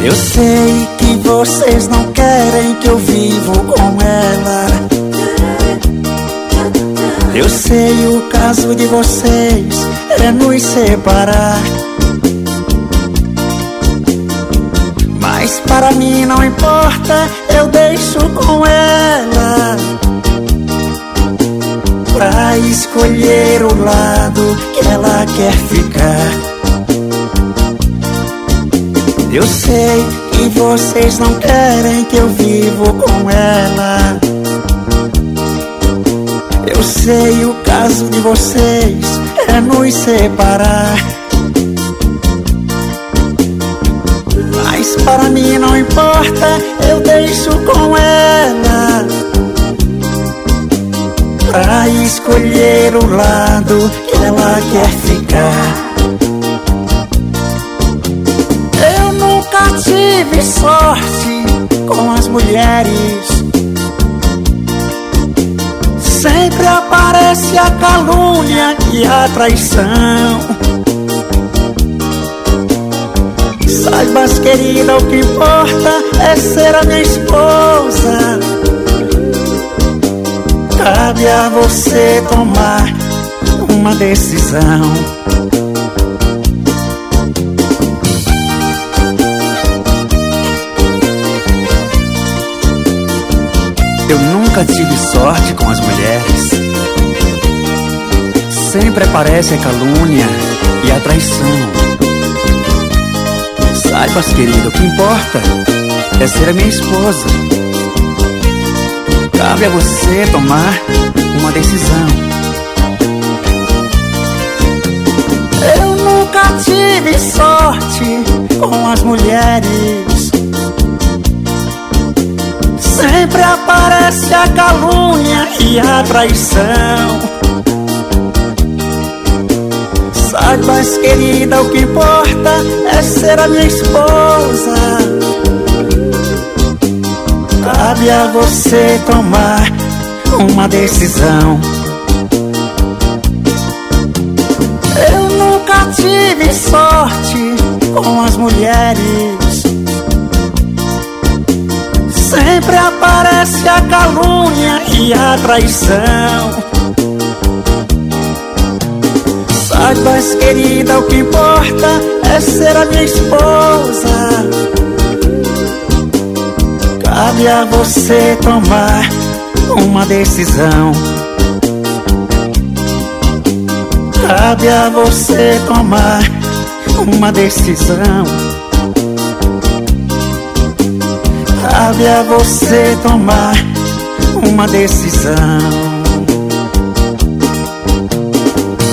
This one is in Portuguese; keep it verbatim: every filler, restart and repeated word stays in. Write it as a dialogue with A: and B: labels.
A: Eu sei que vocês não querem que eu vivo com ela. Eu sei, o caso de vocês é nos separar. Mas para mim não importa, eu deixo com ela pra escolher o lado que ela quer ficar. Eu sei que vocês não querem que eu vivo com ela. Eu sei, o caso de vocês é nos separar. Mas para mim não importa, eu deixo com ela pra escolher o lado que ela quer ficar. Eu nunca tive sorte com as mulheres. Sempre aparece a calúnia e a traição. Saibas, querida, o que importa é ser a minha esposa. Cabe a você tomar uma decisão. Eu nunca tive sorte com as mulheres. Sempre aparece a calúnia e a traição. Saibas, querido, o que importa é ser a minha esposa. Cabe a você tomar uma decisão. Eu nunca tive sorte com as mulheres. Sempre aparece a calúnia e a traição. Saibas, querida, o que importa é ser a minha esposa. Cabe a você tomar uma decisão. Eu nunca tive sorte com as mulheres. Sempre aparece a calúnia e a traição. Saibas, querida, o que importa é ser a minha esposa. Cabe a você tomar uma decisão. Cabe a você tomar uma decisão. Cabe a você tomar uma decisão.